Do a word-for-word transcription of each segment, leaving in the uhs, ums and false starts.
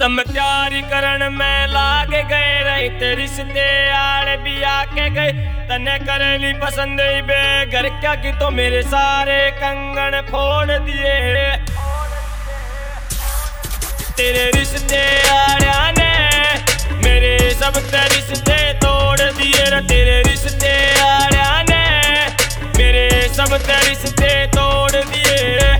तम प्यारी करण में लाग गए रही ते रिश्ते आले भी आके गए तने करली पसंद बे घर क्या की तो मेरे सारे कंगन फोड़ दिए तेरे रिश्ते आया ने मेरे सब ते रिश्ते तोड़ दिए रे तेरे रिश्ते आया ने मेरे सब ते रिश्ते तोड़ दिए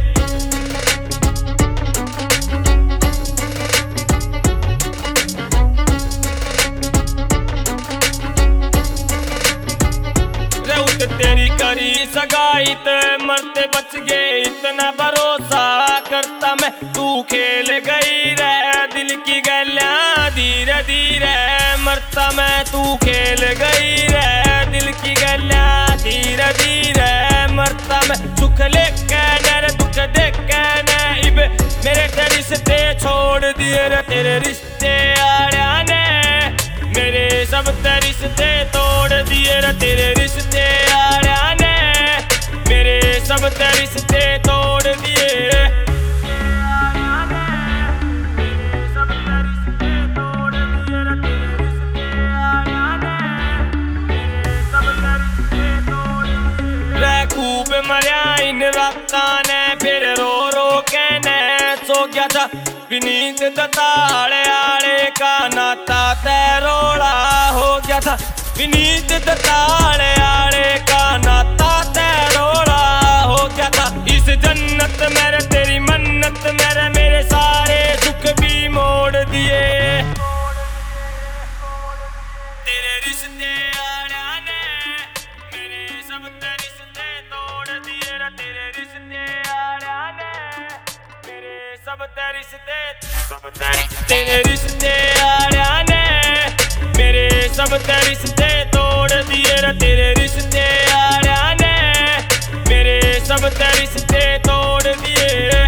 तेरी करी सगाई ते मरते बच गए इतना भरोसा करता मैं तू खेल गई रे दिल की गलियां धीरे धीरे मरता मैं तू खेल गई रे दिल की गलियां धीरे धीरे मरता मैं सुख लेके डर दुख देख के इब मेरे ते रिश्ते छोड़ दिए रे तेरे रिश्ते आया ने मेरे सब ते रिश्ते तोड़ दिए रे तेरे रिश्ते आया ने मेरे सब ते रिश्ते तोड़ दिए खूब मरिया इन रातां ने फिर रो रो के ने सो गया था विनीत दताले आले का नाता तैरोड़ा हो गया था विनीत दताले आले का नाता तैरोड़ा हो गया था इस जन्नत मेरे तेरी मन्नत मेरे मेरे सारे सुख भी मोड़ दिए तेरे रिश्ते आया ने मेरे सब ते रिश्ते तोड़ दिए रे तेरे रिश्ते आया ने मेरे सब ते रिश्ते सब तेरे रिश्ते आया ने मेरे सब ते रिश्ते तोड़ दिए रे तेरे रिश्ते आया ने मेरे सब ते रिश्ते तोड़ दिए।